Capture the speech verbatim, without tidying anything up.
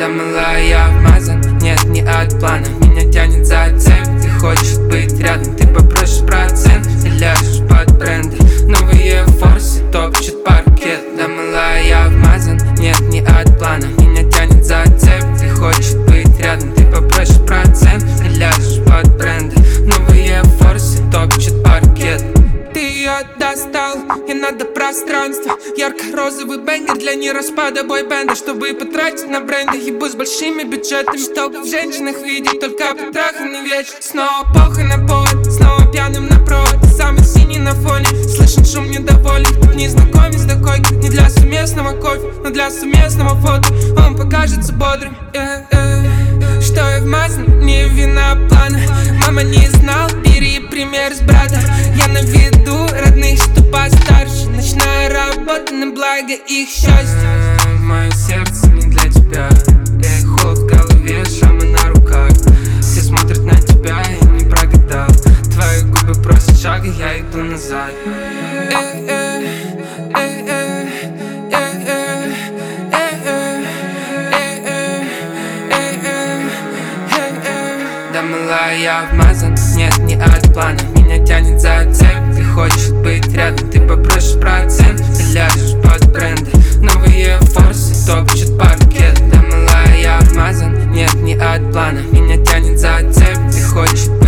Да малая, я вмазан, нет, не от плана. Меня тянет за цепь, ты хочешь быть рядом. Ты попросишь процент, ты ляжешь под бренды. Новые форсы топчут паркет. Да малая, я вмазан, нет, не от плана. Меня тянет за цепь, ты хочешь быть рядом. Ты попросишь процент, ты ляжешь под бренды. Новые форсы топчут паркет. Ты ее достал, и надо пространство. Ярко-розовый бэнгер для нераспада бойбенда. Чтобы потратить на бренды, ебу с большими бюджетами. Чтобы в женщинах видеть только потраханный вечер. Снова похуй на повод, снова пьяным на провод. Самый синий на фоне, слышен шум недоволен. Незнакомец до койки, не для совместного кофе, но для совместного фото. Он покажется бодрым, yeah, yeah. Что я вмазан, не вина плана. Мама не знал, бери пример с брата. Я на виду родных, что постарше. Ночная работа на благо их счастья. Мое сердце не для тебя. Эй, холод в голове, шамы на руках. Все смотрят на тебя, я не прогадал. Твои губы просят шага, я иду назад. Эй, эй, эй, эй, эй, эй, эй, эй, эй, эй, эй. Да малая, я вмазан, нет, не от плана. Меня тянет за цепь, ты хочешь быть рядом. Ты попросишь процент, ты ляжешь под бренды. Новые форсы топчут паркет. Да малая, я вмазан, нет, не от плана. Меня тянет за цепь, ты хочешь